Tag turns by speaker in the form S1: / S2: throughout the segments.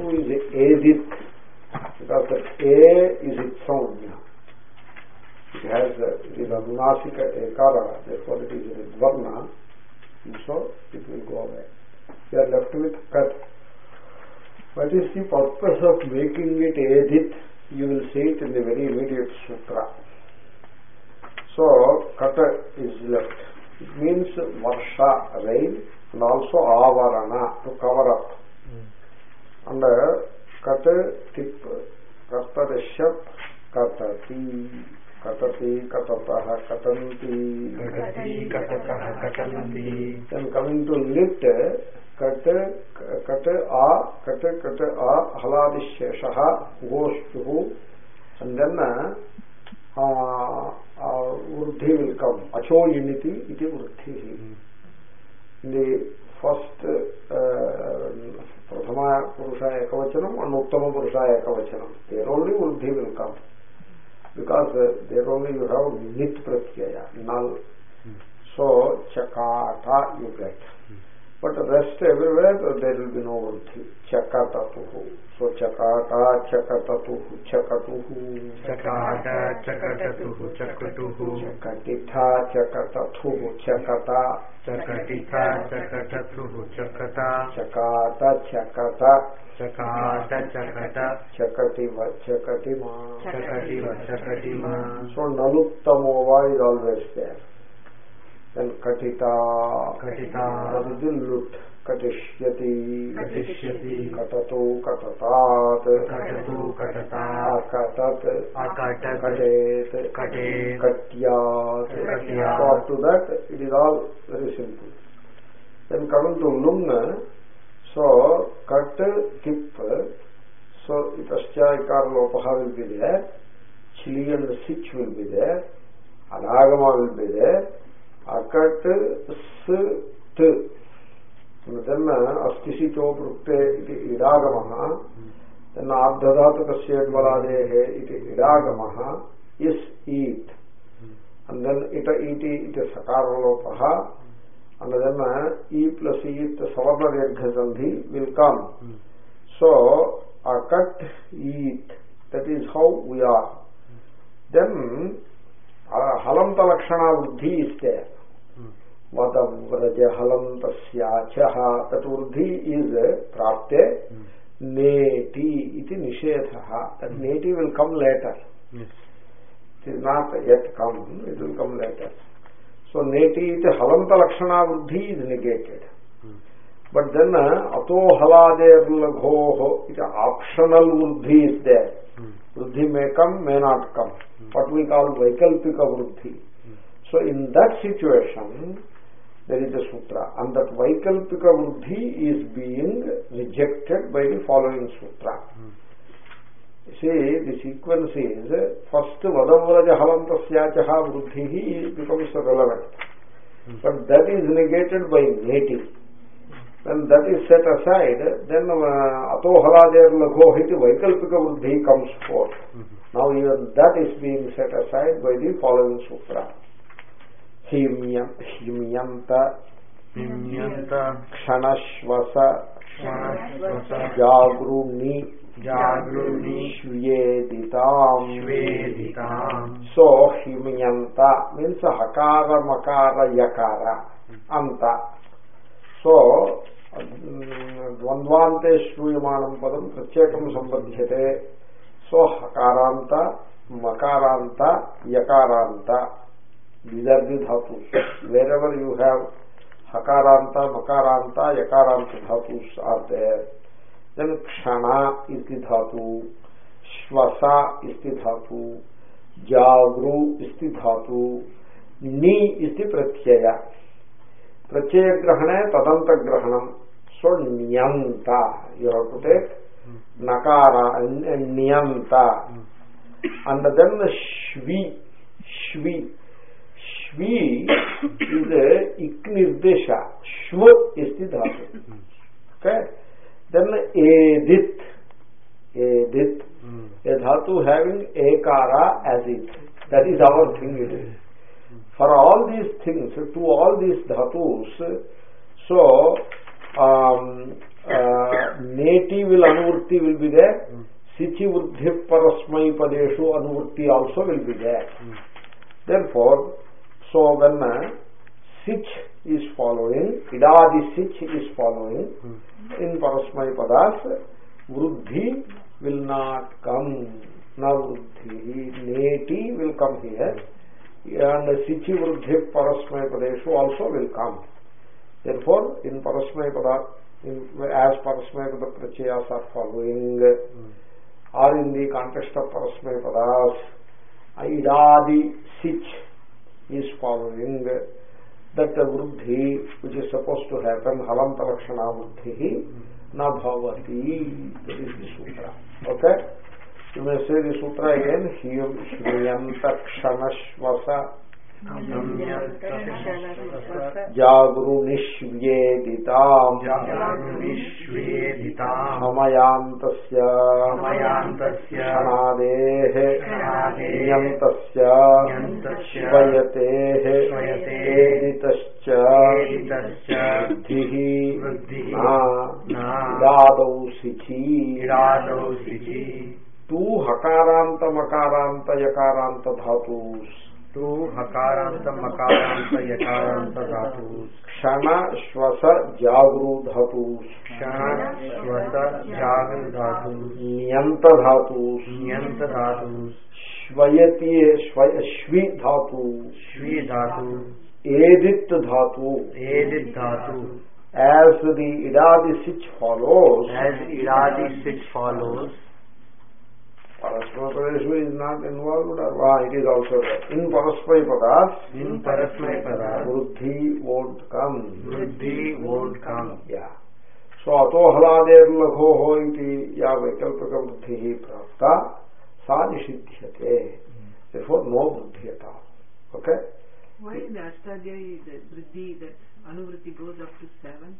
S1: dhatu is edit, because that A is its sound. It is anunasika ekara, therefore it is a dvarna, and so it will go away. We are left with kat. What is the purpose of making it edit? You will see it in the very immediate sutra. So kata is left. It means varsha, rain, and also avarana, to cover up. And kata tip, katarishap, katati, katati, katataha, katanti,
S2: katati, katataha, katanti.
S1: Then coming to lit, kata a, haladisheshaha, goshtuhu, and then vruddhi will come. Acho yiniti, iti vruddhi. In the first prathama purusha ekavachanam and uttama purusha ekavachanam, there only vruddhi will come, because there only you have nit pratyaya, null. So chakata you get, but the rest everywhere there will be no vruddhi. Chakatatuhu. So chakata, chakatatuhu, chakatuhu,
S2: chakata, chakatatuhu, chakatuhu,
S1: chakatitha, chakatatuhu, chakata,
S2: chakatitha, chakatatuhu, chakata,
S1: chakata, chakata,
S2: chakata, chakata,
S1: chakativa, chakatima,
S2: chakativa, chakatima.
S1: So naluttamo is always there. Then katita,
S2: katita,
S1: that is the lut. Katishyati,
S2: katishyati,
S1: katatu, katatat,
S2: katatu, katatat,
S1: akatat,
S2: akatat,
S1: katet,
S2: katet,
S1: katyat.
S2: katyat.
S1: So up to that it is all very simple. Then coming to lung, so kat, kip, so itascha ikar lopaha will be there, chili and sich will be there, anagama will be there, akat, s, t. Then astisito prukte iti idagamaha, then ardhadhatukasya dvaladehe iti idagamaha, is eat, and then ita iti iti sakaralopaha, and then e plus eat savarna dirgha sandhi will come. So akat, eat, that is how we are. Then halanta lakshana vruddhi is there. Vadavraja halantasyachaha, that vruddhi is prapte, neti iti nishedhaha, that neti will come later.
S2: Yes.
S1: It is not yet come, it will come later. So neti iti halanta lakshana vruddhi is negated. But then ato halader laghoho, it optional vruddhi is there. Vruddhi may come, may not come. What we call vaikalpika vruddhi. So in that situation, there is a sutra, and that vaikalpika vruddhi is being rejected by the following sutra. See, the sequence is first vadavraja halantasyachaha vruddhi becomes relevant, but that is negated by neti. When that is set aside, then ato halader lagho iti vaikalpika vruddhi comes forth. Now even that is being set aside by the following sutra. Himyanta, Kshanashvasa, Jagruni, Shveditam. So himyanta means hakara, makara, yakara, anta. So dvandvante shruyamanam padam pratyekam sambadhyate. So hakaranta, makaranta, yakaranta. These are the dhatus. Wherever you have hakaranta, makaranta, yakaranta dhatus are there. Then kshana is the dhatu, shvasa is the dhatu, jagru is the dhatu, ni is the pratyaya. Pratyaya grahane tadanta grahanam. So nyanta, you have to take nakara and nyanta. And then shvi, shvi. Shvi is a iknirdesha. Shva is the dhatu. Okay? Then edit. Edit. A dhatu having ekara as it. That is our thing it is. For all these things, to all these dhatus, so neti will anuvritti will be there. Sichi vruddhi parasmai padeshu anuvritti also will be there. Therefore, so when sich is following, idadi sich is following, in parasmai padas, vruddhi will not come. Na vruddhi, neti will come here, and sichi vruddhi parasmai padeshu also will come. Therefore, in parasmai pada, as parasmai pada prachayas are following, or in the context of parasmai padas, idadi sich is following, that vruddhi which is supposed to happen, halanta lakshana vruddhi na bhavati. That is the sutra. Okay? You may say the sutra again. Shriyanta kshanashvasa jagru nishvyeditam samayantasya shanadehe niyantasya svayateh editascha vruddhihi idadau sichi. Two hakaranta makaranta yakaranta dhatus.
S2: Two hakaranta makaranta yakaranta dhatus.
S1: Kshana shvasa jagru dhatus.
S2: Kshana shvasa jagru dhatus.
S1: Niyanta dhatus.
S2: Niyanta dhatus.
S1: Shvayati shvi dhatu.
S2: Shvi dhatu.
S1: Edit dhatu.
S2: Edit dhatu.
S1: As the idadi sich follows.
S2: As idadi sich follows.
S1: Parasmai padeshu is not involved, or it is also there. In parasmai padas, vruddhi won't come.
S2: Vruddhi won't come.
S1: Yeah. So ato halader lakho iti ya vaikalpika vruddhi prapta sa nishiddhyate. Therefore no vruddhi at all. Okay?
S3: Why in the Ashtadhyayi the vruddhi, that anuvritti goes up to 7?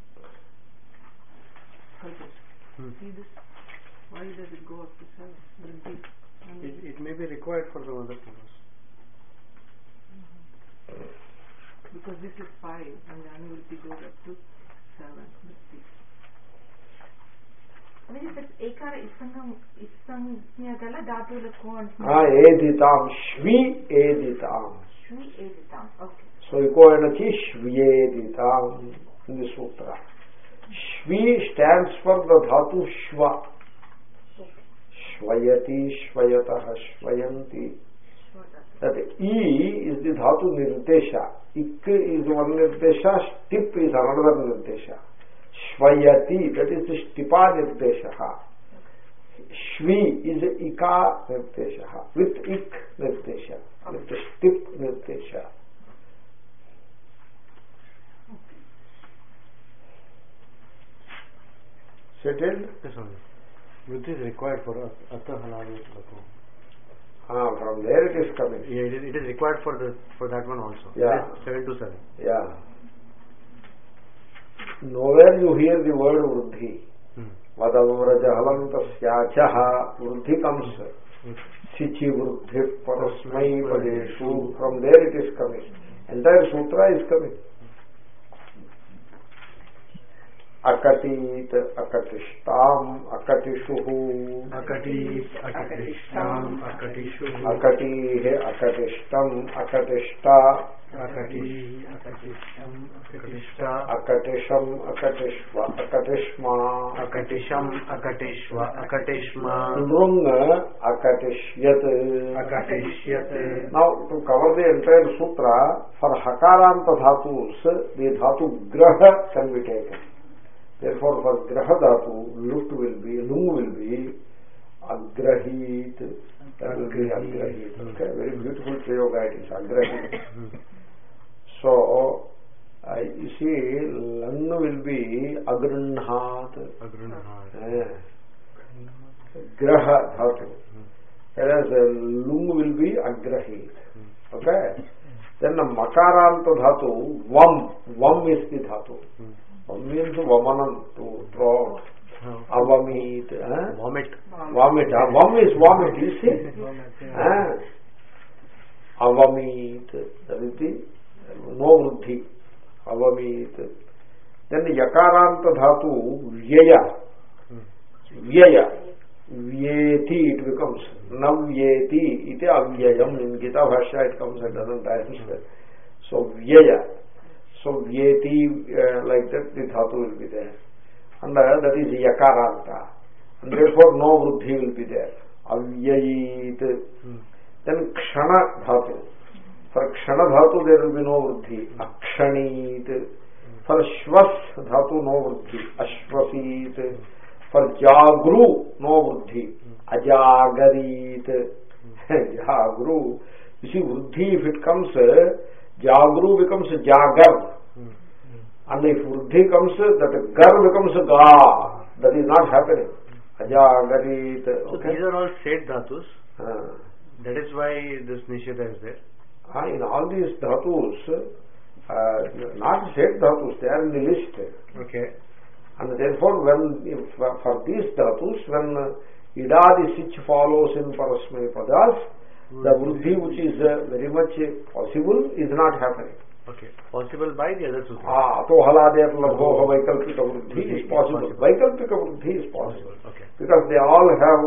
S3: See this? Why does it go up to 7?
S2: It may be required for some other purpose.
S3: Because this is 5 and the anuvritti goes up to 7.
S4: ekara isangala dhatuలకు
S1: editam shvi editam.
S4: Shvi editam. Okay.
S1: So ikoanachi shvyeditam in the sutra. Shvi stands for the dhatu shva. Shvayati, shvayatah, shvayanti. That E is the dhatu nirdesha. Ik is one nirdesha, stip is another nirdesha. Shvayati, that is the stipa nirdesha. Shvi is ika nirdesha. With ik nirdesha. With the stip nirdesha. Settled?
S2: Yes, sir. Which is required for us.
S1: From there it is coming.
S2: Yeah, it is required for that one also.
S1: Yeah.
S2: 7 to 7.
S1: Yeah. Nowhere you hear the word vruddhi. Vadavrajahalantasyachaha vruddhi comes. Sichi vruddhi parasmai padeshu. From there it is coming. Entire sutra is coming. Akatit, akatishtam, akatishuhu.
S2: Akatit, akatishtam, akatishuhu.
S1: Akatihe, akatishtam, akatishta.
S2: Akati, akatishtam, akatishta.
S1: Akatisham, akatishva, akatishma.
S2: Akatisham, akatishva, akatishma.
S1: Nrung, akatishyat.
S2: Akatishyat.
S1: Now, to cover the entire sutra, for hakaranta dhatus, the dhatu graha can be taken. Therefore, for graha dhatu, lung will be agrahit. That will be agrahit. Okay, very beautiful prayoga it is, agrahit. So, you see, lang will be agranhat. Graha dhatu. Whereas lung will be agrahit. Okay? Then the makaranta dhatu, vam is the dhatu. Vam means vamanam, to draw. Avamit.
S2: Vomit.
S1: Vomit. Vam is vomit, you see. Avamit. That is the no vruddhi. Avamit. Then the yakaranta dhatu, vyaya. Vyaya. Vyeti it becomes. Navyeti iti avyayam. In Gita Bhashya it comes at dozen times. So Vyaya. So Vyeti like that the dhatu will be there. And that is Yakaranta. And therefore no Vruddhi will be there. Avyayit. Then Kshana dhatu. For Kshana dhatu there will be no Vruddhi. Akshanit. For Shvas dhatu no Vruddhi. Ashvasit. For Jagru no Vruddhi. Ajagarit. Jagru. You see Vruddhi, if it comes, Jagru becomes Jagar. And if Vruddhi comes, that Gar becomes Ga. That is not happening. Ajagarit.
S2: So these are all straight dhatus. That is why this Nisheda is there.
S1: In all these dhatus, not straight dhatus, they are in the list.
S2: Okay.
S1: And therefore, for these dhatus, when idadi sich follows in parasmay padas, the vruddhi which is very much possible is not happening.
S2: Okay. Possible by the other sutra.
S1: Ato halader labhoha vaikalpika vruddhi is possible. Vaikalpika vruddhi is possible.
S2: Okay.
S1: Because they all have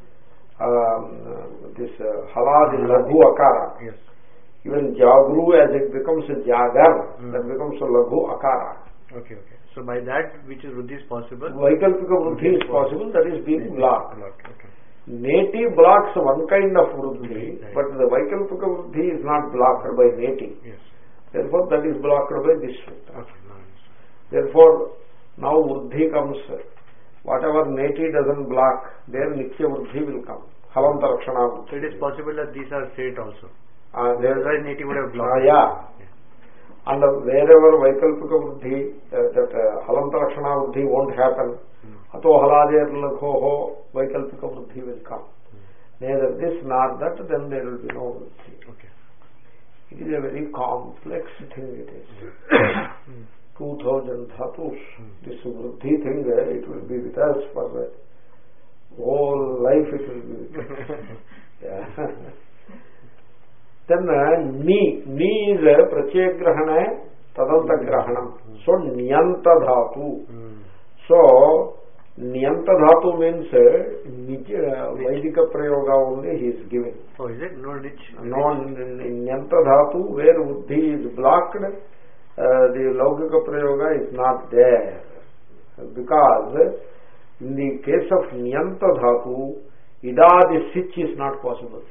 S1: this halad in laghu akara.
S2: Yes.
S1: Even jagru, as it becomes a jagar, that becomes a laghu akara.
S2: Okay. So by that, which is vruddhi is possible?
S1: Vaikalpika vruddhi is possible, that is being blocked.
S2: Okay.
S1: Neti blocks one kind of vruddhi, but the Vaikalpika vruddhi is not blocked by neti.
S2: Yes.
S1: Therefore, that is blocked by this sutra.
S2: Okay. Nice.
S1: Therefore, now vruddhi comes. Whatever neti doesn't block, there nitya vruddhi will come. Halanta lakshana vruddhi.
S2: So it is possible that these are straight also.
S1: There
S2: is neti would have blocked.
S1: Yeah. And wherever Vaikalpika vruddhi, that halanta lakshana vruddhi won't happen, ato halader lakhoho Vaikalpika vruddhi will come. Neither this nor that, then there will be no vruddhi.
S2: Okay.
S1: It is a very complex thing, it is. 2000 dhatus. This vruddhi thing, it will be with us for the whole life, it will be with us. Yeah. Then ni is pracyagrahana tadanta grahanam. So niyanta dhatu. So niyanta dhatu means Vaidika prayoga only he is giving.
S2: Oh, is it? No nich?
S1: No niyanta dhatu, where vruddhi is blocked, the laukika prayoga is not there. Because in the case of niyanta dhatu, idadi sich is not possible.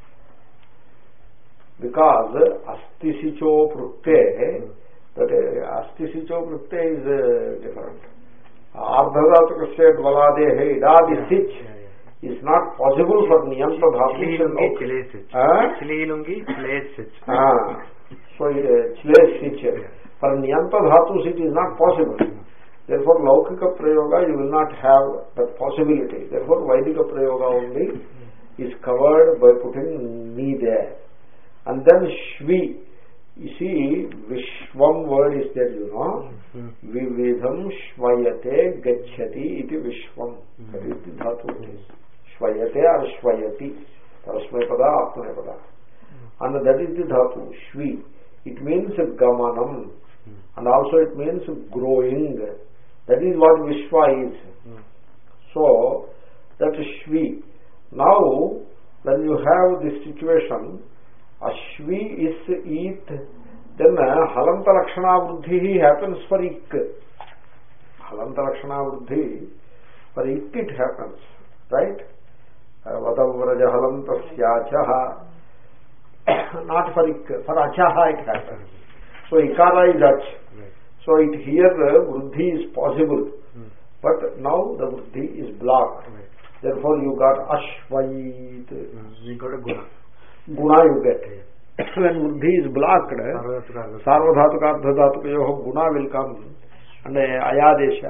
S1: Because astisicho prukte, that astisicho prukte is different. Ardhadhatuka state valadehe idadi sich is not possible for niyanta dhatu.
S2: Chililungi, chile sich.
S1: So chile sich. For niyanta dhatus it is not possible. Therefore laukika prayoga you will not have that possibility. Therefore Vaidika prayoga only is covered by putting ni there. And then Shvi, you see, Vishwam word is there, you know. Vividham Shvayate Gacchati iti Vishwam. That is the dhatu it is. Shvayate or Shvayati. Parasmaipada, Atmanepada. And that is the dhatu, Shvi. It means Gamanam. And also it means growing. That is what Vishwa is. So, that is Shvi. Now, when you have this situation, Ashvi is eat, then halanta lakshana vruddhi happens for ik. Halanta lakshana vruddhi, for ik it happens, right? Vadavraja halantasya achaha, not for ik, for achaha it happens. So ikara is ach. So it here vruddhi is possible, but now the vruddhi is blocked. Therefore you got ashvayit.
S2: You got a guna.
S1: Guna you get. When vruddhi is blocked, sarvadhatuka ardhadhatuka yoho guna will come and ayadesha.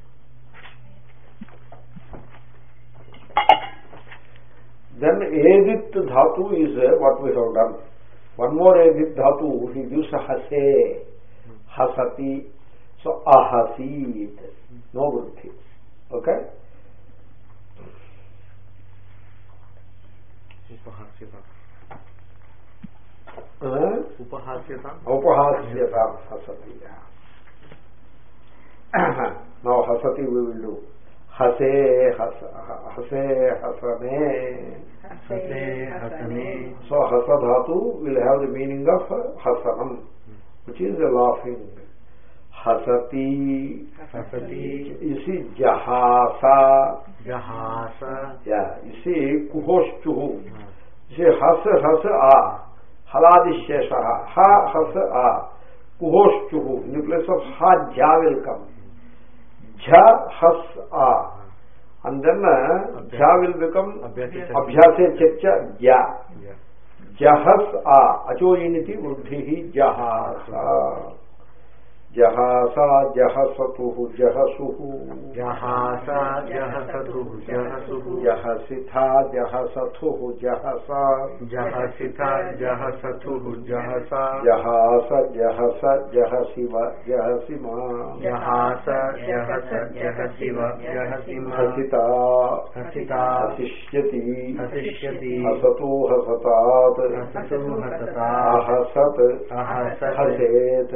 S1: Then edit dhatu is what we have done. One more edit dhatu, he gives a hase, hasati, so ahasit, no vruddhi. Okay?
S2: Upahasyata
S1: hasati. Now hasati we will do. hase hase hasane. So hasa dhatu will have the meaning of hasanam, which is laughing. Hasati. You see jahasa. Yeah, you see kuhoshchuhu. You see hasa a. Haladishesha. Ha hasa a. Kuhoshchuhu. In the place of ha, ja will come. Ja has a. And then ja will become abhyase chacha ja. Jahas a. Achoyiniti vruddhihi jahasa. Jahasa jahasatuhu jahasuhu. Jahasitha jahasatuhu jahasa. Jahasa jahasa jahasiva jahasima. Hasita hasishyati. Hasatu hasatat. Ahasat haset.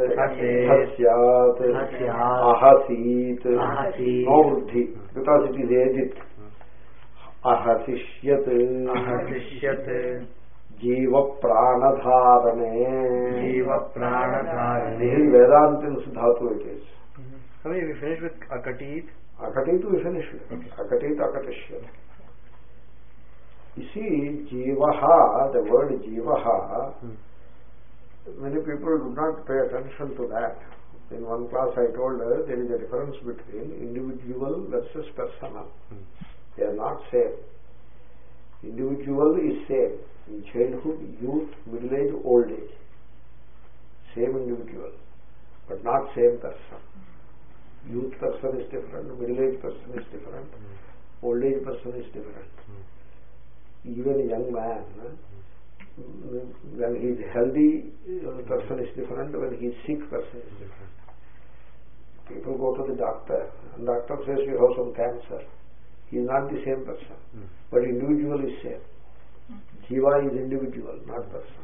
S1: Ahasit. No vruddhi, because it is edit. Ahasishyat. Jiva pranadharane. This is Vedantin Dhatu it is.
S2: So we finish with akatit.
S1: Akatit we finish with. Akatit akatishyat. You see, jivaha, the word jivaha, many people do not pay attention to that. In one class I told her there is a difference between individual versus personal. They are not same. Individual is same in childhood, youth, middle age, old age. Same individual, but not same person. Youth person is different, middle age person is different, old age person is different. Even a young man, when he is healthy, person is different. When he is sick, person is different. People go to the doctor, and doctor says you have some cancer. He is not the same person, but individual is same. Jiva is individual, not person.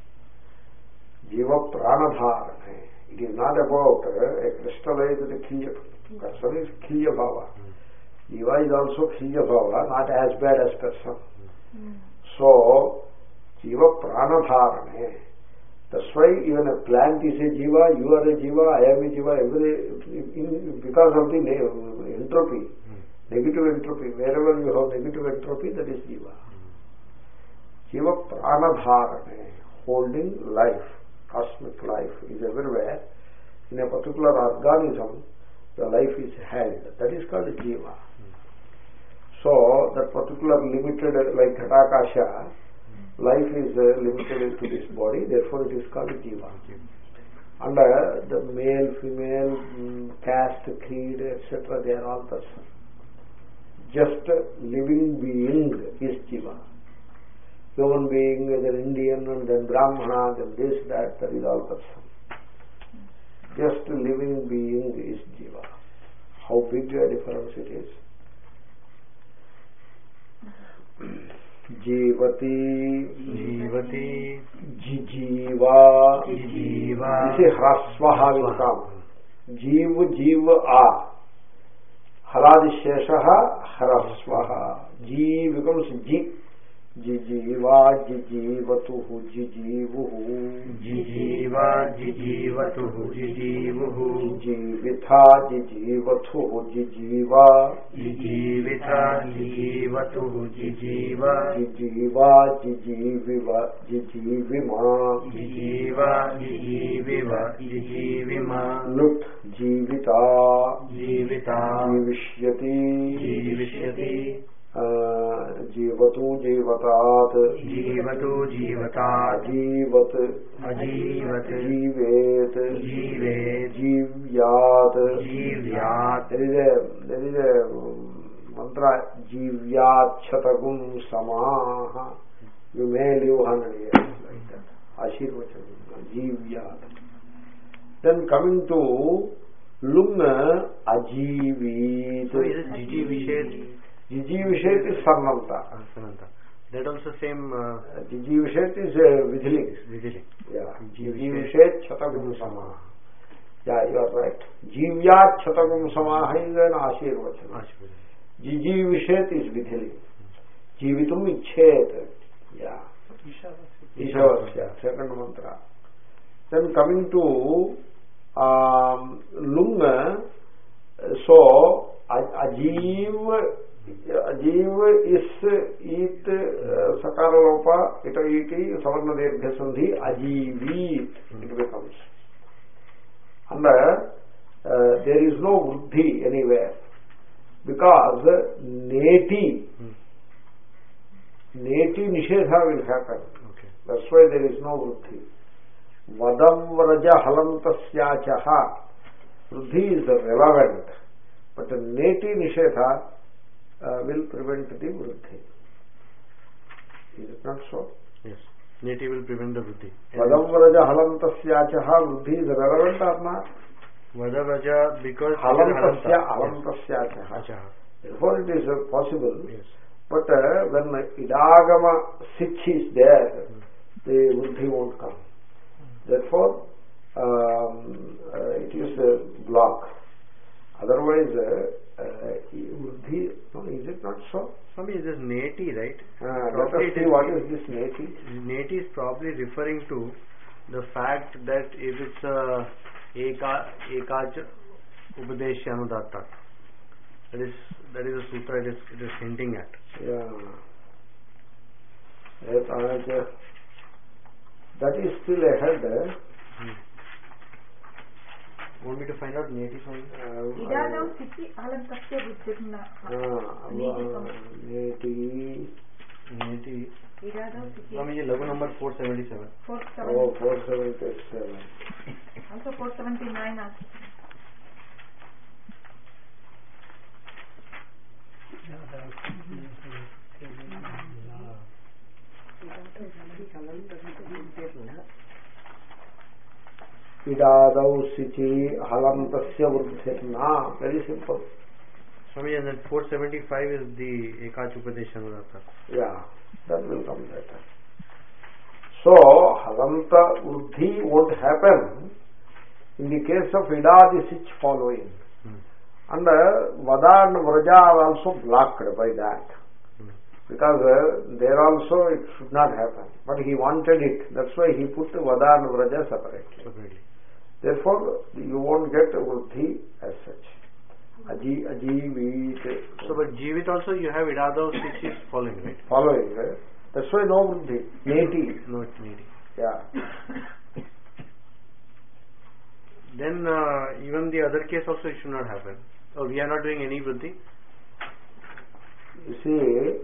S1: Jiva pranadharane. It is not about a crystallized Khilya. Person is Khilya Bhava. Jiva is also Khilya Bhava, not as bad as person. So, Jiva pranadharane. That's why even a plant is a jiva, you are a jiva, I am a jiva, because of the entropy, negative entropy. Wherever you have negative entropy, that is jiva. Jiva pranadharane, holding life, cosmic life is everywhere. In a particular organism, the life is held. That is called jiva. So, that particular limited, like Ghatakasha, life is limited to this body, therefore it is called jiva. And the male, female, caste, creed, etc., they are all person. Just living being is jiva. Human being, whether Indian and then Brahmana, then this, that is all person. Just living being is jiva. How big a difference it is. Jivati, jijiva. This is hrasvaha will come. Jiv a. Haladisheshaha hrasvaha. Ji becomes ji. Jijiva, jijivatuhu, jijivuhu. Jijivatuhu, jijivuhu. Jijivitha, jijivatuhu, jijiva. Jijivatuhu, jijiva. Jijiva, jijiviva, jijivima. Jijivima. Lut, jivita. Jivishyati. Jivatu jivatat. Jivat jivet. Jivyat. There is a mantra, jivyat chatagum samaha. You may live 100 years like that. Ashirvachanam, jivyat. Then coming to lunga ajivit.
S2: So is it jijivishet?
S1: Jijivishet is Sarnanta.
S2: That also same.
S1: Jijivishet is Vidhiling. Yeah. Jijivishet Chatagum Samaha. Yeah, you are right. Jivyat Chatagum Samaha is an Ashirvachan. Jijivishet is Vidhili. Jivitum Ichet. Yeah. Ishavasya. Second mantra. Then coming to Lunga, so Ajiv is it Sakara Lopa, iti Savarna Dirgha Sandhi, Ajivit it becomes. And there is no Vruddhi anywhere because Neti Nishedha will happen.
S2: Okay.
S1: That's why there is no Vruddhi. Vadam Vraja Halantasyachaha. Vruddhi is relevant, but Neti Nishedha will prevent the Vruddhi. Is it not so?
S2: Yes. Neti will prevent the Vruddhi.
S1: Vadam Vraja Halantasyachaha. Vruddhi is relevant or not?
S2: Vadavaja because
S1: Halantasyachaha. Therefore it is possible.
S2: Yes.
S1: But when Idagama Sich is there, the Vruddhi won't come. Therefore, it is a block. Otherwise, Vruddhi, no, is it not so?
S2: Swami, is this Neti, right?
S1: Let us see what is this Neti.
S2: Neti is probably referring to the fact that if it's a Ekacha Upadesha Anudatta, that is a sutra it is hinting at.
S1: Yeah. That is still ahead.
S2: Want me to find out Neti Swami?
S4: Idadam Siti Alantasya Vruddhirna.
S1: Neti.
S4: Idadam Siti.
S2: Swami, logo number 477.
S1: 477.
S4: Also 479 also.
S1: Idadau Sichi Halantasya Vruddhirna. Very simple.
S2: Swami, and then 475 is the Ekach Upadesha Anudatta.
S1: Yeah, that will come later. So, Halanta Vruddhi won't happen in the case of Idadi Sich following. And Vada and Vraja are also blocked by that. Because there also it should not happen. But he wanted it. That's why he put Vada and Vraja separately. Therefore, you won't get Vruddhi as such. Ajivit.
S2: So, but Jivit also you have Idadav which is following, right?
S1: Following. That's why no Vruddhi. Neti.
S2: No, it's Neti.
S1: Yeah.
S2: Then even the other case also it should not happen. Oh, we are not doing any Vruddhi?
S1: You see,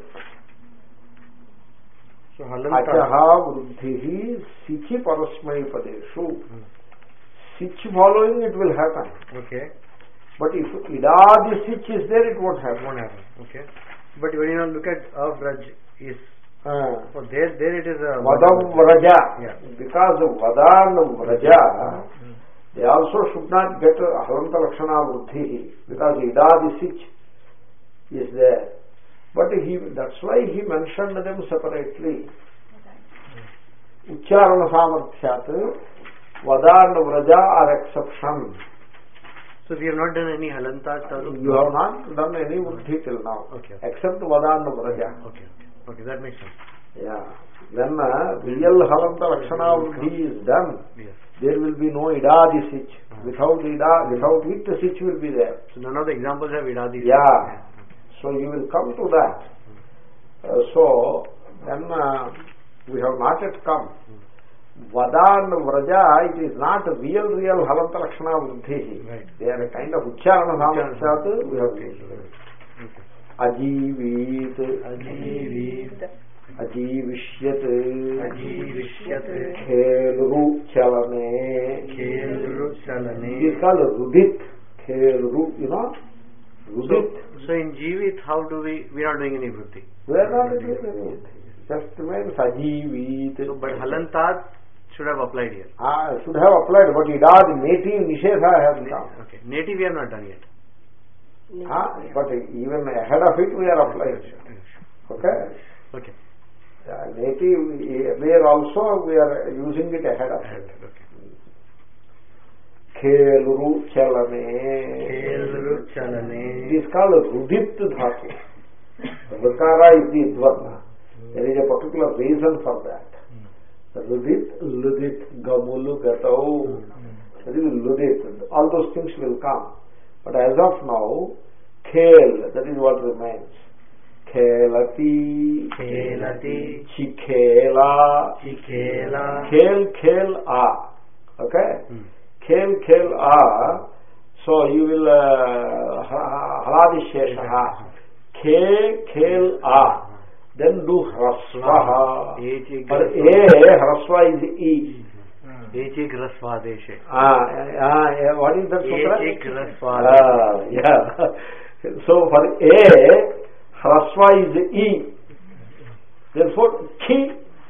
S2: so
S1: Achaha Vruddhihi Sichi Parasmai Padeshu. Sich following it will happen.
S2: Okay.
S1: But if Idadi Sich is there, it won't happen.
S2: Okay. But when you look at Avraj is there it is a
S1: Vadam Vraja.
S2: Yeah.
S1: Because of Vada and Vraja, they also should not get Halanta Lakshana Vruddhihi because Idadi Sich is there. But that's why he mentioned them separately. Ucharana Samarthyat, Vada and Vraja are exception.
S2: So we have not done any Halanta.
S1: You have not done any Vruddhi till now.
S2: Okay.
S1: Except Vada and Vraja.
S2: Okay, that makes sense.
S1: Yeah. When real Halanta Lakshana Vruddhi is done,
S2: yes,
S1: there will be no Idadi Sich. Without it, the Sich will be there.
S2: So none of the examples have Idadi.
S1: Yeah. So you will come to that. So then we have not yet come. Vada and Vraja, it is not real Halanta Lakshana Vruddhi.
S2: Right.
S1: They are a kind of Ucharana Samarthyat. We have taken. Ajivit. Ajivishyat. Khelru Chalane. It is called Rudit. Khelru, you know? Rudit.
S2: So in Jivit, how do we are not doing any Vruddhi?
S1: We are not doing any. Just means Ajivit.
S2: So, but Halantat should have applied here.
S1: Should have applied, but Idad, Neti, Nishedha has come.
S2: Okay. Neti we have not done yet.
S1: But even ahead of it we are applying. Okay? Neti, there also we are using it ahead of it.
S2: Okay.
S1: Khelru Chalane. It is called Rudit Dhatu. Rukara is the Dvarna. There is a particular reason for that. Rudit, Ludit, Gamulu, Gatau. That is Ludit. All those things will come. But as of now, Khel, that is what remains. Khelati,
S2: Khelati,
S1: Chikhela,
S2: Chikhela,
S1: Khel, A. Okay? Khel, A. So you will Haladisheshaha. Khel, A. Then do Hrasvaha. But A, Hrasva is E.
S2: Echik Rasvadeshe.
S1: What is that sutra?
S2: Echik Rasvadeshe.
S1: Yeah. So for A, Hrasva is E. Therefore, Ki,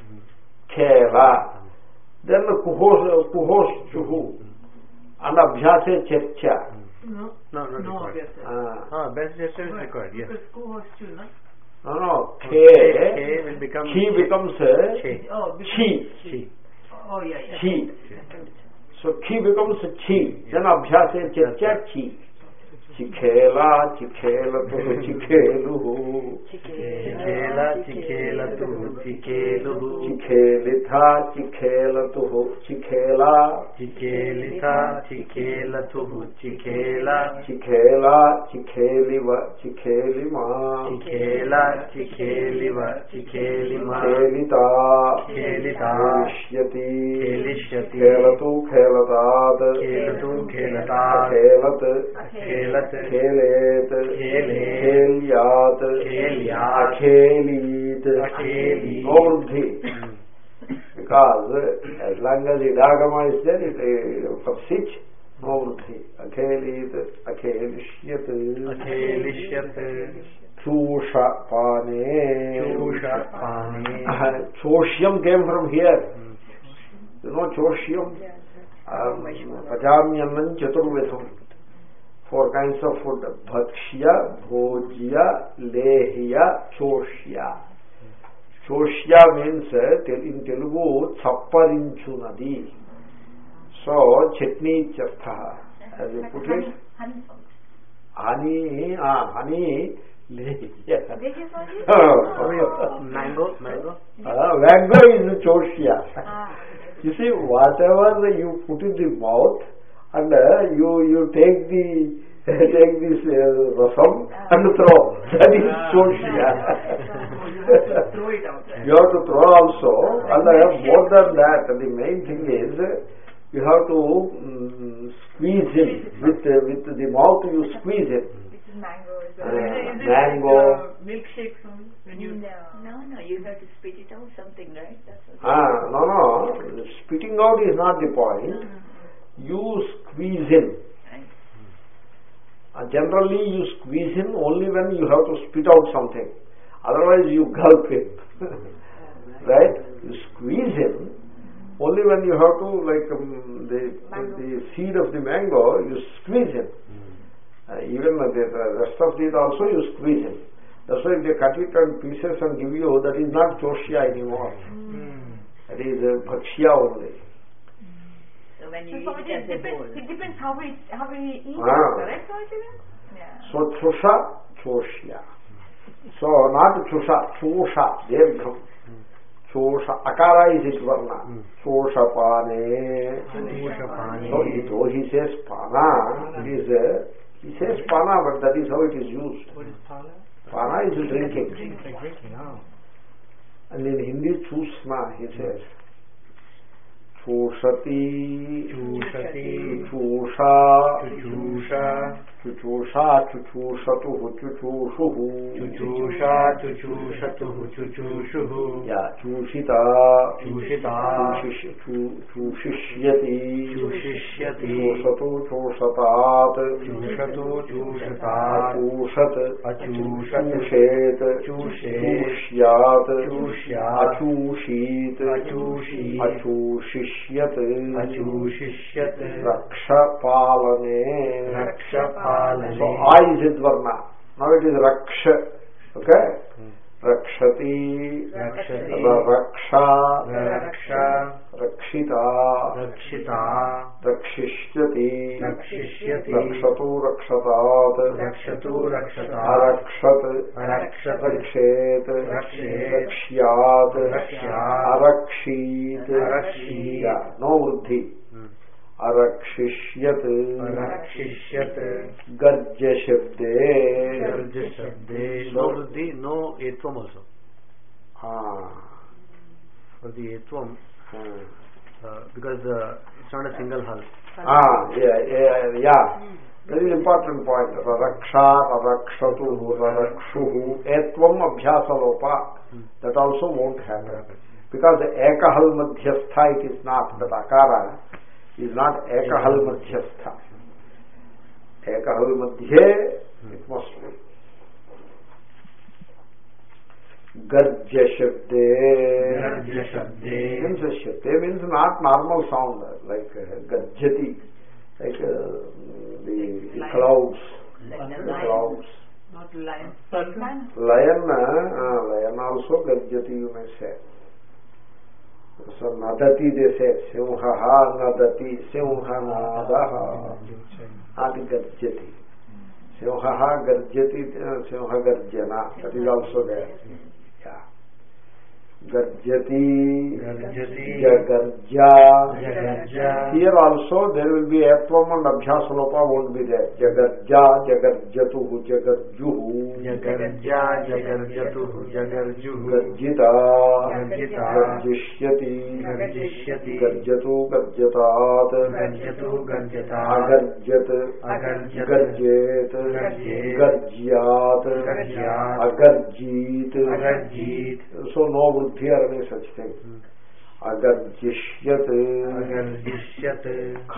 S1: Khela. Then Kuhos, Chuhu. And Abhyase, Chercha.
S3: No,
S2: Not required. Best gesture is required, yes.
S3: Because Kuhos, Chu, no?
S1: No. K
S2: will become
S1: Chi becomes
S2: Chi.
S1: Chi.
S3: Oh, yeah.
S1: Chi. So Chi becomes Chi. Then Abhyase, Chercha, Chi. Chikhela, Chikhela, Chikhelu.
S2: Chikhela, Chikhela, Chikhelu.
S1: Chikhelitha, Chikhela, Chikhela.
S2: Chikhelitha, Chikhela, Chikhela.
S1: Chikhela, Chikheliva, Chikhelima.
S2: Chikhela, Chikheliva, Chikhelima.
S1: Khelita,
S2: Khelita.
S1: Khelishyati.
S2: Khelishyati.
S1: Khelatu, Khelatat.
S2: Khelatu, Khelatat.
S1: Khelat.
S2: Khelat.
S1: Khelet.
S2: Khelet.
S1: Khelyat.
S2: Khelyat.
S1: Akhelit.
S2: Akhelit.
S1: No vruddhi. Because as long as idagama is there, it for sich, no vruddhi. Akhelit. Akhelishyat.
S2: Akhelishyat.
S1: Chusha pane.
S2: Chusha pane.
S1: Choshyam came from here. You know Choshyam? Pajamyanam Chaturvedam. 4 kinds of food. Bhakshya, Bhojya, Lehya, Choshya. Choshya means in Telugu Chapparinchunadi. So chutney chartha. As you put it, honey, Lehya.
S2: Mango.
S1: Mango is Choshya. You see, whatever you put in the mouth, and you take this rasam and throw. That is Choshya.
S3: You have to throw it out.
S1: You have to throw also, and more than that, the main thing is you have to squeeze it with the mouth. You squeeze it.
S4: Mango is
S1: Mango.
S3: Milkshakes only? When you
S4: No, you have to spit it out something, right? That's what
S1: No. Spitting out is not the point. You squeeze in. Generally, you squeeze in only when you have to spit out something. Otherwise, you gulp it. Right? You squeeze in only when you have to, like the seed of the mango, you squeeze in. Even the rest of it also you squeeze in. That's why if they cut it in pieces and give you, that is not Choshya anymore. That is Bhakshya only.
S4: So when you
S3: it depends how we eat it, correct?
S1: So Chusha, Choshya. So not Chusha, Chusha, Dirgham. Chosha, Akara is it Varna. Chosha Pane. So he says Pana, he says Pana, but that is how it is used.
S2: What is Pana?
S1: Pana is drinking.
S2: Drinking,
S1: And in Hindi, Chusna, he says. Chushati,
S2: Chushati,
S1: Chusha,
S2: Chuchusha,
S1: Chuchusha, Chuchushatuhu, Chuchushuhu.
S2: Chuchusha, Chuchushatuhu, Chuchushuhu.
S1: Yeah, Chushita,
S2: Chushita,
S1: Chushishyati,
S2: Chushishyati,
S1: Chushatu, Chushatat,
S2: Chushatu, Chushatat,
S1: Achushat,
S2: Achushat,
S1: Chushet,
S2: Chushet,
S1: Chushyat,
S2: Chusyat,
S1: Achushit,
S2: Achushit,
S1: Achushishyat,
S2: Achushishyat,
S1: Raksha Palane.
S2: Raksha Palane.
S1: So I is Varna. Now it is Raksha. Okay? रक्षति
S2: रक्षति
S1: रक्षा
S2: रक्षा
S1: रक्षिता
S2: रक्षिता
S1: रक्षिष्यति
S2: रक्षिष्यति
S1: रक्षतु रक्षतात्
S2: रक्षतु रक्षतात्
S1: अरक्षत
S2: अरक्षत
S1: रक्षेत
S2: रक्षेत
S1: रक्ष्यात्
S2: रक्ष्यात्
S1: अरक्षीत
S2: अरक्षीत
S1: no वृद्धि अरक्षिष्यत्
S2: रक्षिष्यत्
S1: गर्ज शब्दे
S2: गर्ज शब्दे नो वृद्धि नो etvam also for the etvam because it's not a single hal
S1: yeah that is important point raksha rakshatu rakshuhu etvam abhyasa lopa that also won't happen because the ekahal madhyastha it is not that akara is not ekahal madhyastha ekahal madhye it must be garja shabde means shabde means not normal sound like garjati like the clouds
S3: not lion.
S1: Lion also garjati you may say. So nadati they say simhaha nadati simhanadaha adi garjati simhaha garjati simha garjana that is also there. Yeah. Garjati jagarja here also there will be etvam and abhyasa lopa won't be there. Jagarja jagarjatuhu jagarjuhu
S2: jagarja jagarjatuhu jagarjuhu
S1: garjita
S2: garjita
S1: garjishyati
S2: garjishyati
S1: garjatu garjatat
S2: garjatu garjatat
S1: agarjat
S2: agarjat
S1: garjet
S2: garjet
S1: garjyat
S2: garjyat
S1: agarjit
S2: agarjit
S1: so no buddhi or any such thing. Agarjishyat
S2: agarjishyat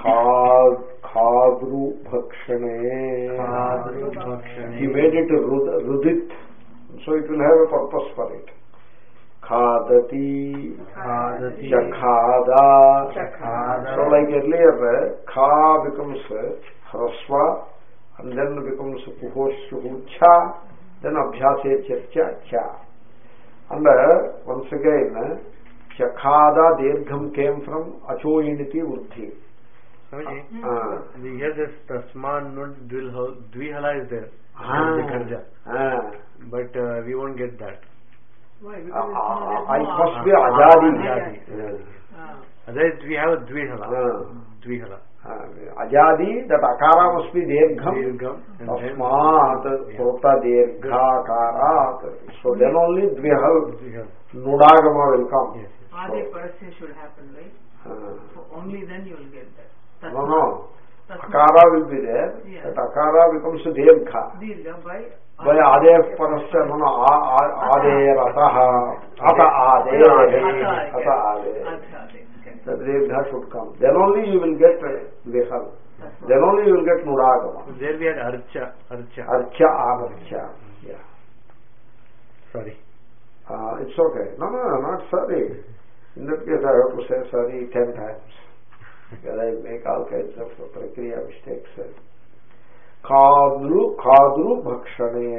S1: khadru bhakshane he made it rudit so it will have a purpose for it. Khadati chakhada so like earlier kha becomes hrasva and then becomes puhoshu cha then abhyase charcha cha and once again chakhada dirgham came from achoyiniti vruddhi.
S2: Here this tasman nun dvihala is there but we won't get that.
S3: Why?
S1: I must be ajadi.
S2: Otherwise we have a dvihala
S1: ajadi that akara must be dirgham tasmat kota dirghakarat so then only dvihal nudagama will come.
S2: Yes.
S3: Adi parasya should happen, right? So only then you will get that.
S1: No akara will be there that akara becomes dirgha by adef parasya ade rataha ata ade the dirgha should come then only you will get vihal then only you will get nudagama.
S2: There we had archa
S1: amarcha. Yeah,
S2: sorry.
S1: It's okay. No, not sorry. In that case I have to say sorry 10 times because I make all kinds of prakriya mistakes. Khadru bhakshane.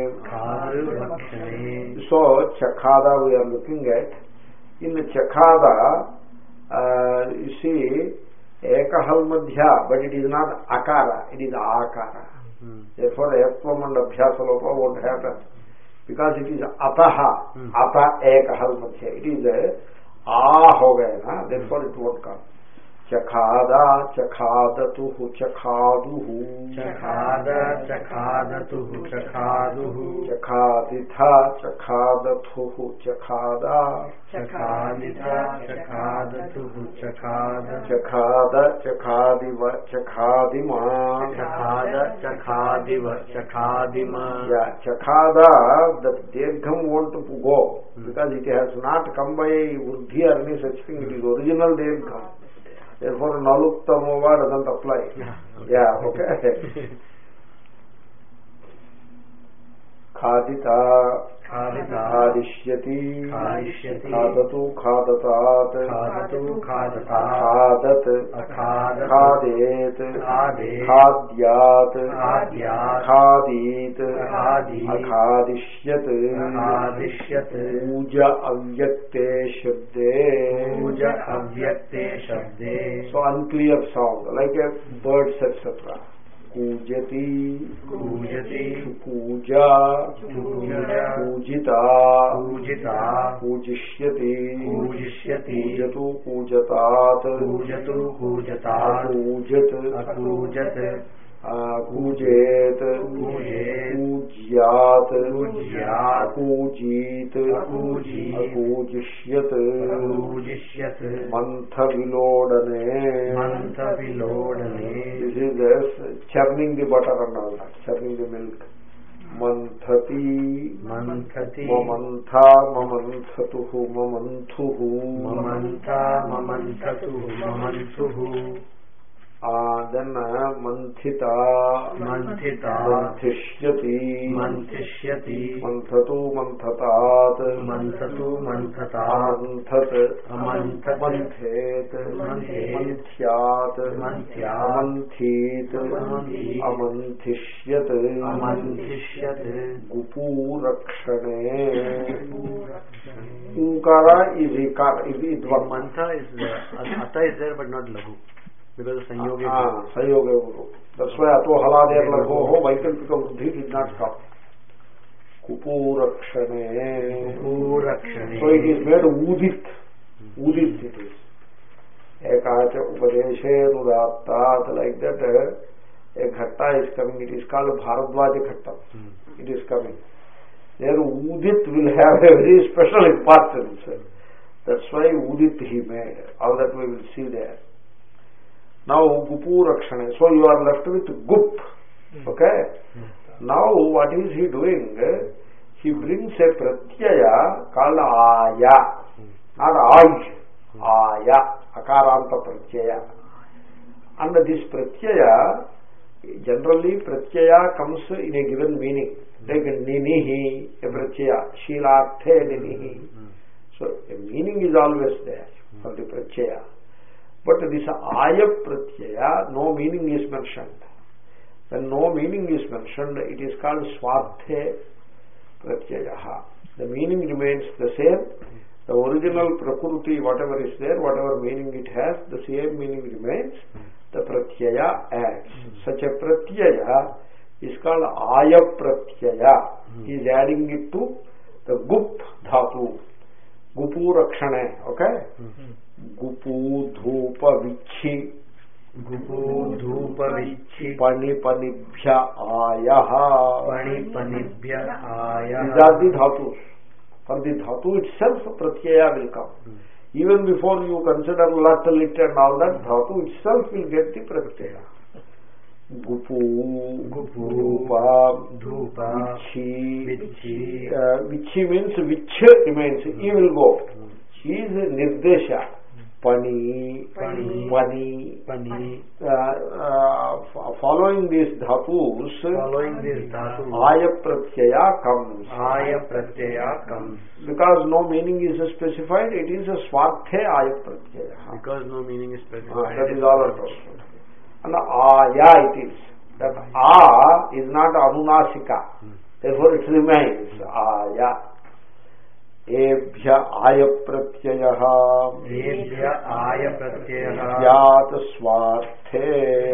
S1: So chakhada we are looking at. In the chakhada you see ekahal madhya but it is not akara, it is akara. Therefore etvam and abhyasa lopa won't happen because it is ataha ata ekahal madhya it is ho gaya na therefore it won't come. Chakhada chakhadatuhu chakhaduhu
S2: chakhadatuhu chakhaduhu
S1: chakhaditha chakhadatuhu chakhada
S2: chakhadatuhu chakhada
S1: chakhada chakhadiva chakhadima
S2: chakhadima
S1: yeah chakhada that dirgham won't go because it has not come by vruddhi or any such thing it is original dirgham. Therefore, naluktamova doesn't apply. Yeah, okay. Khadita खादिष्यति खादतु खादतात् खादत् खादेत् खाद्यात् खादीत् अखादिष्यत् पूज अव्यक्ते शब्दे so unclear sound like a birds etc. कूजति पूजा पूजिता पूजिष्यति पूजतु पूजतात् अपूजत् कूजेत कूज्यात अकूजीत अकूजिष्यत मंथ विलोडने this is churning the butter and all that, churning the milk. मंथति ममंथा ममंथतुः ममंथुः then मंथिता मंथिष्यति मंथतु मंथतात् अमंथत मंथेत मंथ्यात् अमंथीत अमंथिष्यत गुपूरक्षणे ऊकारा is mantha is ata is there but not lagu. Because of Sanyoga Guru. That's why Ato Halader Lagoho, Vaikalpika Buddhi did not come. Kupurakshane. So it is made Udit. Udit it is. Ekacha Upadeshe Nudattat, like that. A Ghatta is coming. It is called Bharadwaja Ghatta. It is coming. There Udit will have a very special importance. That's why Udit he made. All that we will see there. Now Gupurakshane. So you are left with Gup. Okay. Now what is he doing? He brings a pratyaya called Aya. Not Aj. Aya. Akaranta pratyaya. And this pratyaya, generally pratyaya comes in a given meaning. Like Ninihi, a pratyaya. Shilathe Ninihi. So a meaning is always there for the pratyaya. But this Aya Pratyaya, no meaning is mentioned. When no meaning is mentioned, it is called Swarthe Pratyaya. The meaning remains the same. The original Prakruti, whatever is there, whatever meaning it has, the same meaning remains. The Pratyaya adds. Such a Pratyaya is called Aya Pratyaya. He is adding it to the Gup Dhatu. Gupurakshane. Okay? Gupu dhupa vichi panipnibhya ayaha. These are the dhatus. For the dhatu itself pratyaya will come. Even before you consider lat, lit and all that, dhatu itself will get the pratyaya. Gupu dhupa vichi means which remains. He will go. He is nirdesha. Pani. Following these dhatus, Aya Pratyaya comes. Because no meaning is specified, it is a Swarthe Aya Pratyaya.
S2: Because no meaning is specified.
S1: That is all it was. And Aya it is. That A is not Anunasika. Therefore it remains Aya. एभ्य आय प्रत्ययः स्यात् स्वार्थे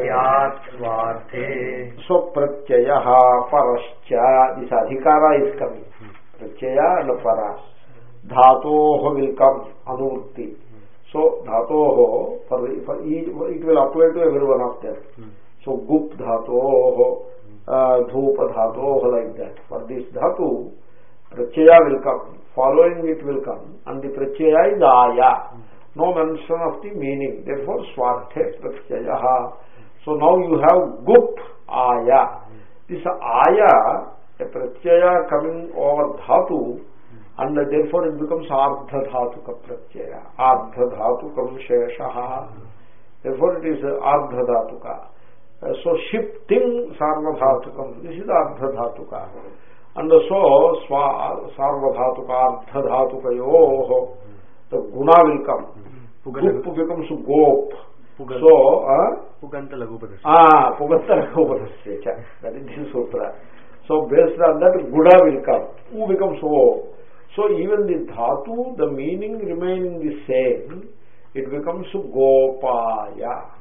S1: स्वप्रत्ययः परश्च. This adhikara is coming. Pratyaya and para. Dhatoh will come. Anurti. So dhatoh for each, it will apply to every one of them. So gup dhatoh, dhupa dhatoh, like that. For this dhatu, pratyaya will come. Following it will come, and the pratyaya is aya. No mention of the meaning. Therefore, swarthe pratyaya. So now you have gup aya. This aya, a pratyaya coming over dhatu, and therefore it becomes ardha dhatuka pratyaya. Ardha dhatukam sheshaha. Therefore it is ardha dhatuka. So shifting sarva dhatukam. This is ardha dhatuka. And so sarvadhatuka ardhadhatukayoh, the guna will come. Gup becomes gop. So
S2: Puganta Laghupadasya.
S1: Puganta Laghupadasya. That is the sutra. So based on that, Guda will come. U becomes O. So even the dhatu, the meaning remaining the same, it becomes Gopaya.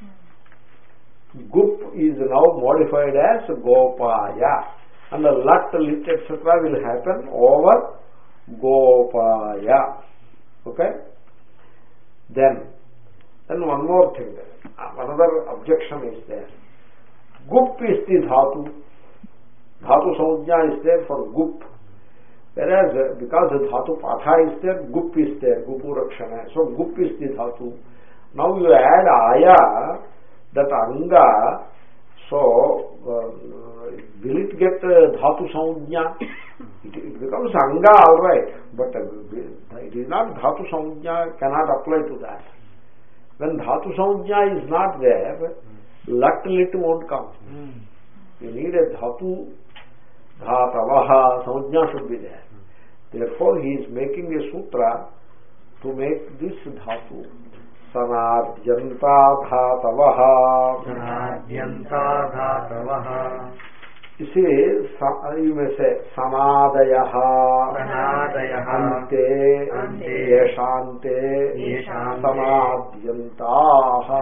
S1: Gup is now modified as Gopaya. And the lat, lit, etc. will happen over Gopaya. Okay? Then one more thing. Another objection is there. Gup is the dhatu. Dhatu samujña is there for gup. Whereas because the dhatu patha is there, gup is there. Gupu rakshana. So gup is the dhatu. Now you add aya, that anga. So will it get dhatu samujña? It becomes anga, all right. But it is not dhatu samujña, cannot apply to that. When dhatu samujña is not there, lat lit won't come. You need a dhatu, dhatavaha, samujña should be there. Therefore he is making a sutra to make this dhatu. Sanadhyanta dhatavaha.
S2: Sanadhyanta dhatavaha.
S1: You see, you may say sanadayaha, ante, yeshante, sanadyantaha,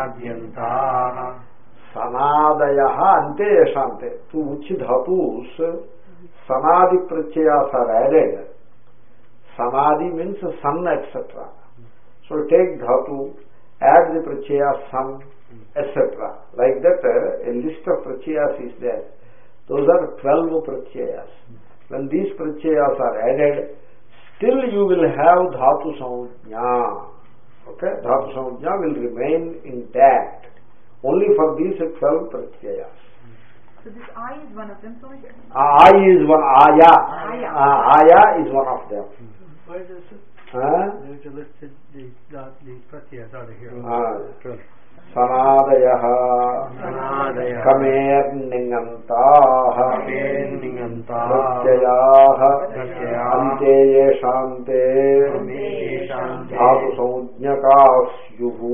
S1: sanadayaha, ante, yeshante. To which dhatus sanadi pratyayas are added. Sanadi means sun, etc. So take dhatu, add the pratyaya sun, etc. Like that, a list of pratyayas is there. Those are 12 pratyayas. When these pratyayas are added, still you will have dhatu samujña. Okay? Dhatu samujña will remain intact. Only for these 12 pratyayas.
S3: So this I is one of them, so
S1: I is one, aya. Aya is one of them.
S2: Why is this? There is a listed the pratyayas out of here.
S1: Sanadayaha, kamer ningantaha, pratyayaha, ante yeshante, dhatu samujñakasyuhu.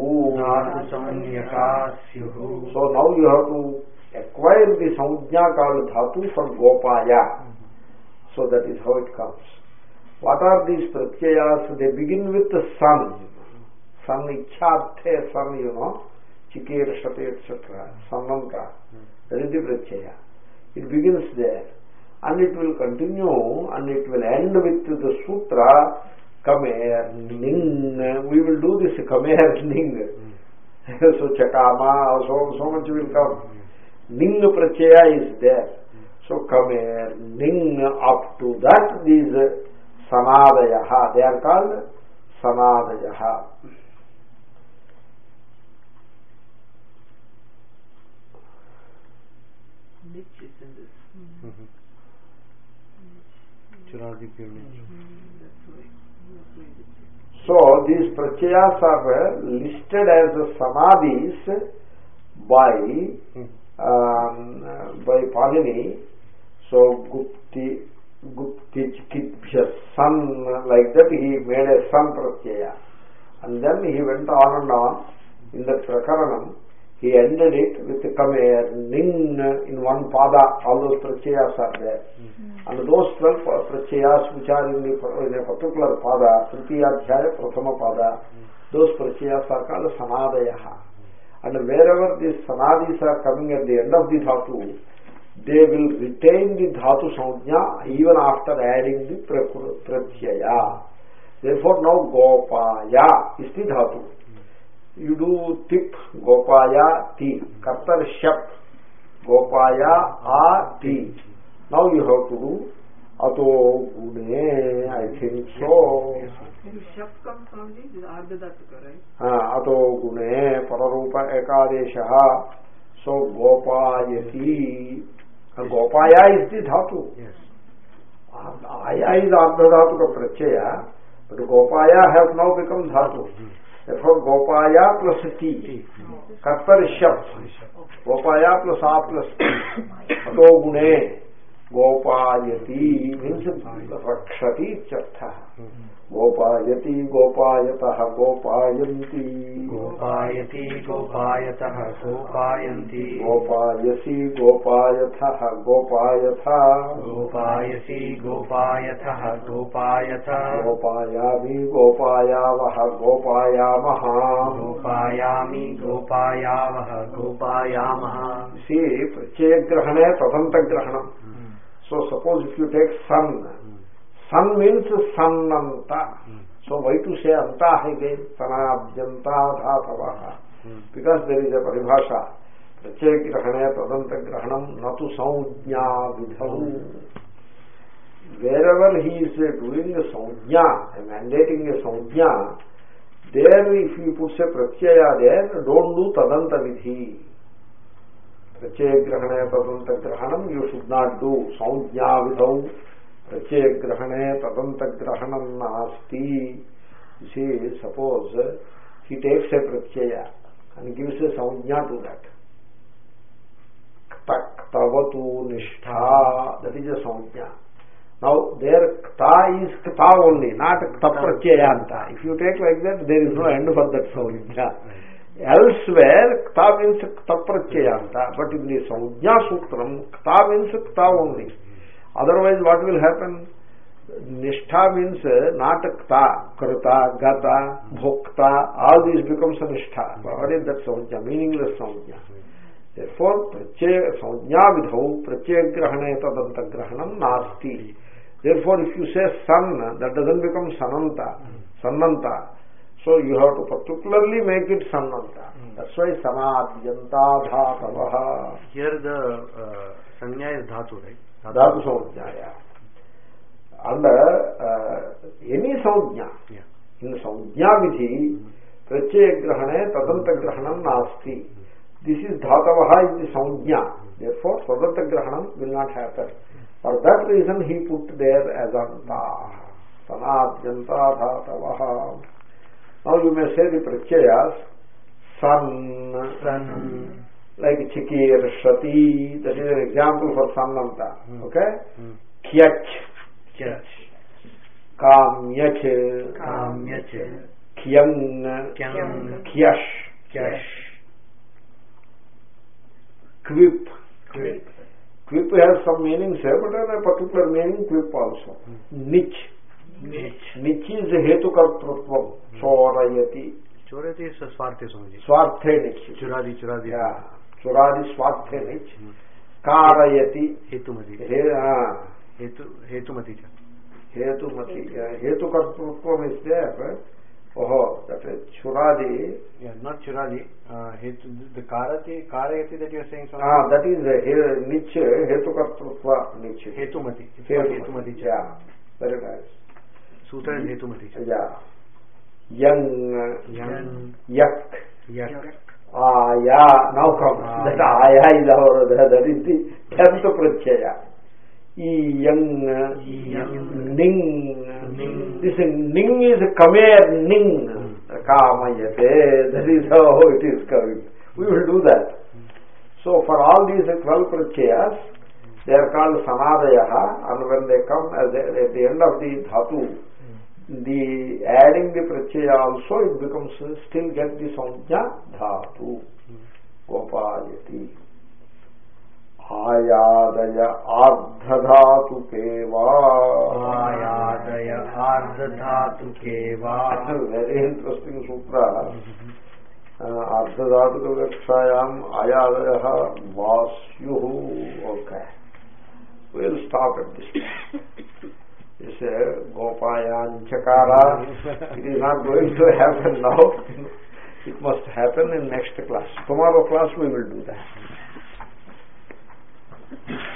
S1: So now you have to acquire the samujña called dhatu for Gopaya. So that is how it comes. What are these pratyayas? They begin with the sun. Sun, ichhathe, sun, you know. Chikir, shate, etc. Samanta. That is the pratyaya. It begins there. And it will continue and it will end with the sutra kamer ning. We will do this kamer ning. So chakama, so much will come. Ning pratyaya is there. So kamer ning, up to that these sanadayaha. They are called sanadayaha.
S3: Niche is in this.
S1: So these pratyayas are listed as samadhis by Panini. So Gupti Chikitbhya, sun, like that he made a sun pratyaya. And then he went on and on. In the Prakaranam, he ended it with kamer ning in one pada. All those pratyayas are there. And those 12 pratyayas which are in a particular pada, Tritiya-adhyaya, Prathama pada, those pratyayas are called sanadayaha. And wherever these sanadis are coming at the end of the dhatu, they will retain the dhatu samujña even after adding the pratyaya. Therefore now Gopaya is the dhatu. You do tip, Gopaya, ti. Kartar shap, Gopaya, a, ti. Now you have to do ato gune, I think so.
S3: Shap comes from the ardhadhatuka, right?
S1: Ato gune, pararupa ekadeshaha. So Gopayati. Gopaya is the dhatu.
S2: Yes.
S1: Aya is ardhadhatuka pratyaya, but Gopaya has now become dhatu. Therefore Gopaya plus ti. Kartar shap. Gopaya plus a plus ti. Ato gune. Gopayati means rakshati ityartha. Gopayati gopayatah gopayanti.
S2: Gopayati gopayatah gopayanti.
S1: Gopayasi gopayatah gopayatha.
S2: Gopayasi gopayatah gopayatha.
S1: Gopayami gopayavah gopayamaha.
S2: Gopayami gopayavah gopayamaha.
S1: See, pratyaya grahane tadanta grahanam. So suppose if you take sun, sun means sannanta. So why to say anta again? Sanabhyanta dhatavaha. Because there is a paribhasha. Pratyaya grahane tadanta grahanam natu saujñā vidhau. Wherever he is doing a saujñā, mandating a saujñā, there if he puts a pratyaya there, don't do tadanta vidhi. Pratyaya grahane tadanta grahanam you should not do. Saujñā vidhau. Pratyaya grahane tadanta grahanam nasti. You see, suppose he takes a pratyaya and gives a saujñā to that. Ktavatu nishtha. That is a saujñā. Now there kta is kta only, not kta pratyayanta. If you take like that, there is no end for that saujñā. Elsewhere kta means kta pratyayanta, but in the saujñā sutram kta means kta only. Otherwise what will happen? Nishtha means not kta, krita, gata, bhokta, all these becomes a nishtha. What is that saujñā? Meaningless saujñā. Therefore pratyaya saujñā vidhau pratyaya grahane tadanta grahanam nasti. Therefore if you say sun, that doesn't become sananta, sannanta. So you have to particularly make it sannanta. That's why sanabhyanta dhatavaha.
S2: Here the sanya is dhatu, right?
S1: Dhatu saujñā, yeah. And any saujñā, in saujñā vidhi, pratyaya grahane tadanta grahanam nasti. This is dhatavaha is the saujñā. Therefore tadanta grahanam will not happen. For that reason he put there as anta. Sanabhyanta dhatavaha. Now you may say the pratyayas sun, like chikir, shati, that is an example for sannanta. Okay? Kyach, kamyach, kyang, kyash, kvip. Kvip has some meanings here, but has a particular meaning, kvip also. Nich. Nich is hetu kartrutvam. Chorayati.
S2: Chorayati is swarte samajhi.
S1: Swarte nich.
S2: Churadi.
S1: Yeah. Churadi swarte nich. Karayati.
S2: Hetumati. Hetumati.
S1: Hetumati. Hetu kartrutvam is there. Oh, that is churadi.
S2: Yeah, not churadi. The karayati that you are saying.
S1: That is niche. Hetu kartrutva niche.
S2: Hetumati.
S1: Hetumati. Yeah. Very nice.
S2: Sutra is hetumati.
S1: Yeah. Yang. Yak. Aya. Now comes. That aya is our, that is the 10th pratyaya. Iyang. Ning. This ning is kamer ning. Kamayate. That is how it is coming. We will do that. So for all these 12 pratyayas, they are called sanadayaha, and when they come at the end of the dhatu, the adding the pratyaya also, it becomes still get the saujñā dhatu. Gopayati. Ayadaya ardhadhatu keva.
S2: Ayadaya ardhadhatu keva.
S1: Very interesting sutra. Ardhadhatu kavekshayam ayadaya vasyuhu. Okay. We'll stop at this time. It's a Gopayan Chakara. It is not going to happen now. It must happen in next class. Tomorrow class we will do that.